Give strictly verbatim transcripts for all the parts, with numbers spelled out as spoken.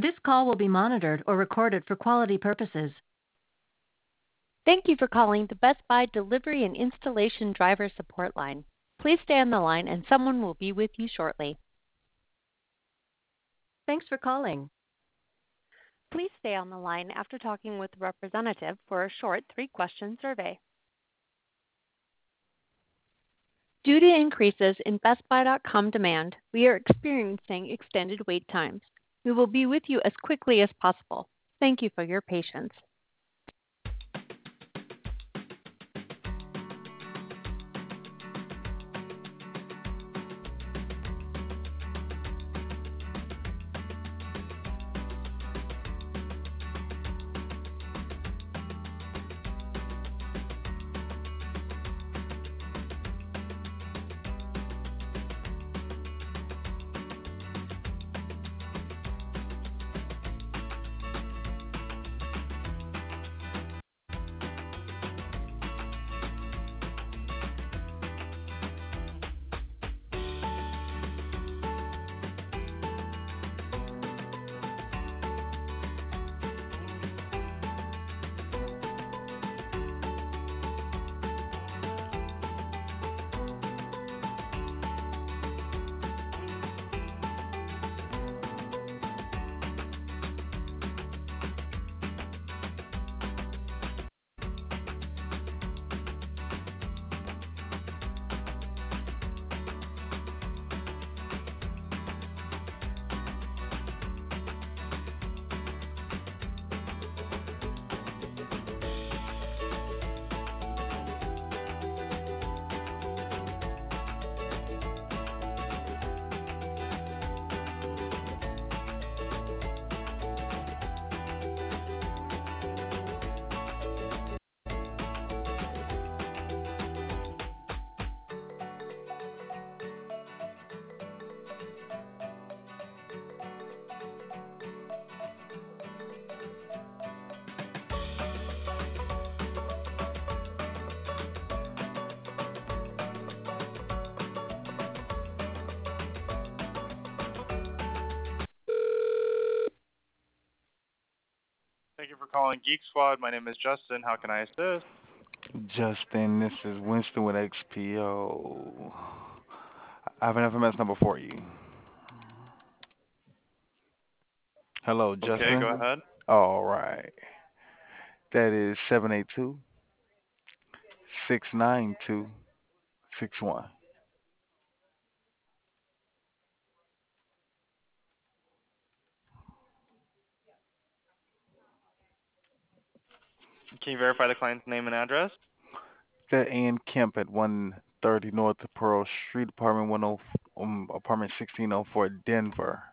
This call will be monitored or recorded for quality purposes. Thank you for calling the Best Buy Delivery and Installation Driver Support Line. Please stay on the line and someone will be with you shortly. Thanks for calling. Please stay on the line after talking with a representative for a short three-question survey. Due to increases in Best Buy dot com demand, we are experiencing extended wait times. We will be with you as quickly as possible. Thank you for your patience. Thank you for calling Geek Squad. My name is Justin. How can I assist? Justin, this is Winston with X P O. I have an F M S number for you. Hello, Justin. Okay, go ahead. All right. That is seven eight two, six nine two, six one. Can you verify the client's name and address? That Ann Kemp at one thirty North Pearl Street, apartment one oh, um, apartment sixteen oh four, Denver.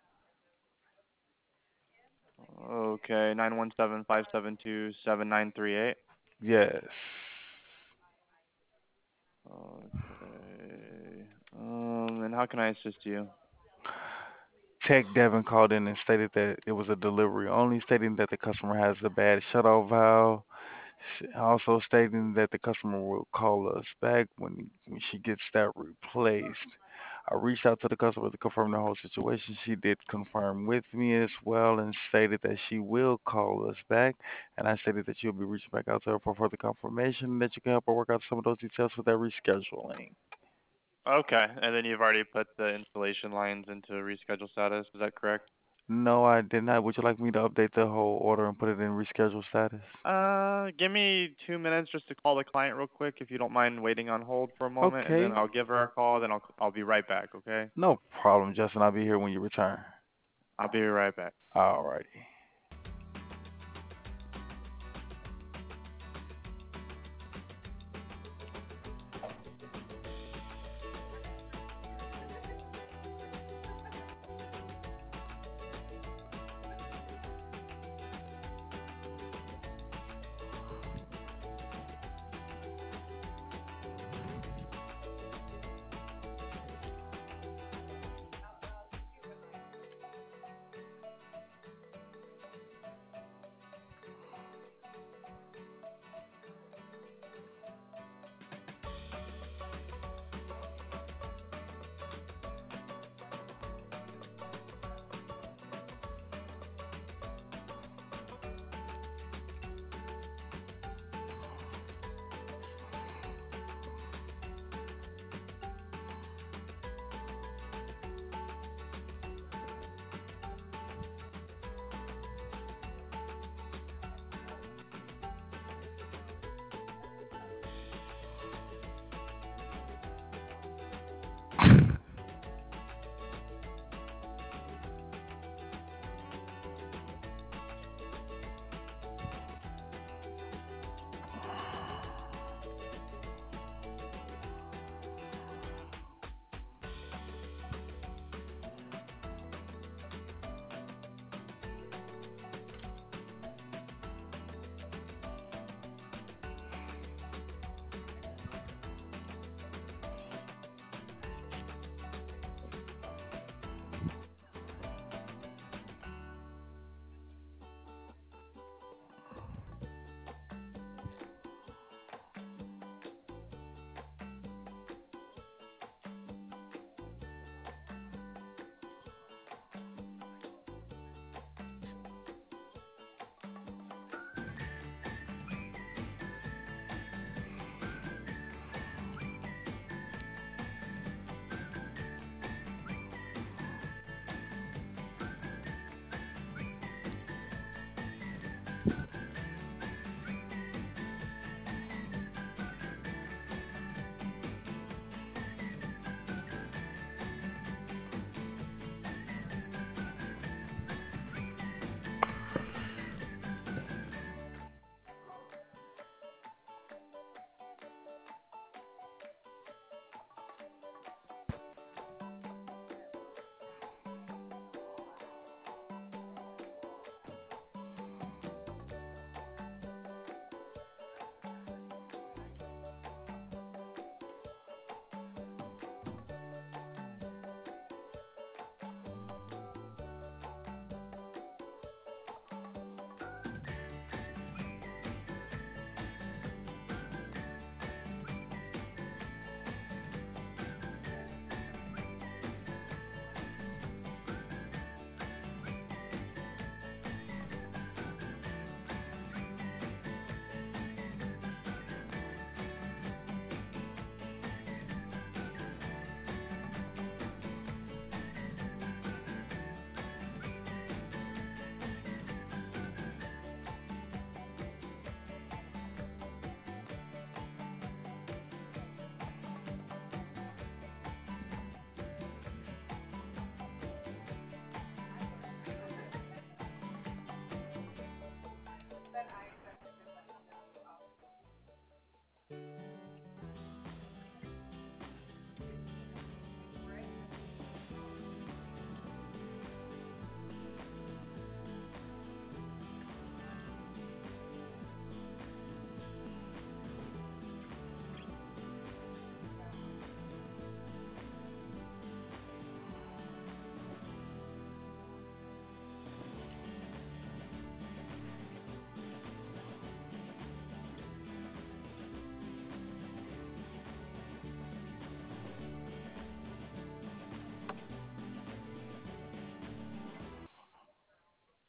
Okay, nine one seven, five seven two, seven nine three eight. Yes. Okay. Um, and how can I assist you? Tech Devin called in and stated that it was a delivery only, stating that the customer has a bad shutoff valve. Also stating that the customer will call us back when, when she gets that replaced. I reached out to the customer to confirm the whole situation. She did confirm with me as well and stated that she will call us back. And I stated that you'll be reaching back out to her for further confirmation that you can help her work out some of those details with that rescheduling. Okay, and then you've already put the installation lines into reschedule status. Is that correct? No, I did not. Would you like me to update the whole order and put it in reschedule status? Uh, give me two minutes just to call the client real quick, if you don't mind waiting on hold for a moment, and then Okay. I'll give her a call. Then I'll I'll be right back. Okay? No problem, Justin. I'll be here when you return. I'll be right back. Alrighty.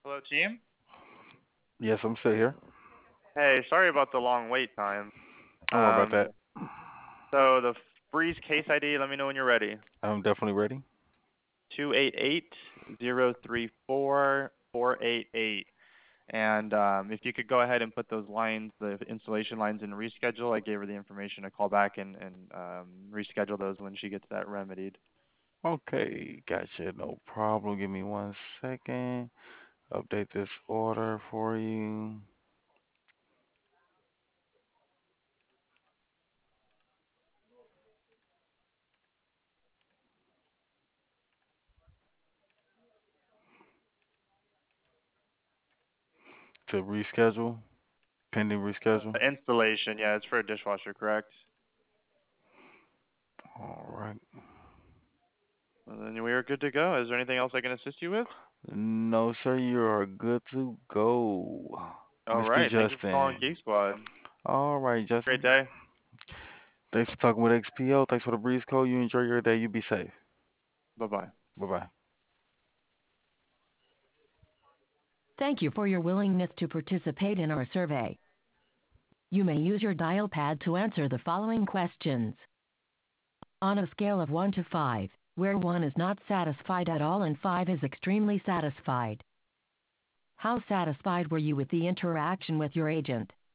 Hello, team. Yes, I'm still here. Hey, sorry about the long wait time. Don't worry about Um, that. so the Breeze case I D, let me know when you're ready. I'm definitely ready. Two eight eight zero three four four eight eight. And um, if you could go ahead and put those lines, the installation lines in reschedule, I gave her the information to call back and, and um, reschedule those when she gets that remedied. Okay, gotcha. No problem. Give me one second. Update this order for you. To reschedule, pending reschedule. The installation, yeah, it's for a dishwasher, correct? All right. Well, then we are good to go. Is there anything else I can assist you with? No, sir, you are good to go. All Mister right. Thank you for calling Justin. Geek Squad. All right, Great Justin. day. Thanks for talking with X P O. Thanks for the breeze code. You enjoy your day. You be safe. Bye-bye. Bye-bye. Thank you for your willingness to participate in our survey. You may use your dial pad to answer the following questions. On a scale of one to five, where one is not satisfied at all and five is extremely satisfied, how satisfied were you with the interaction with your agent?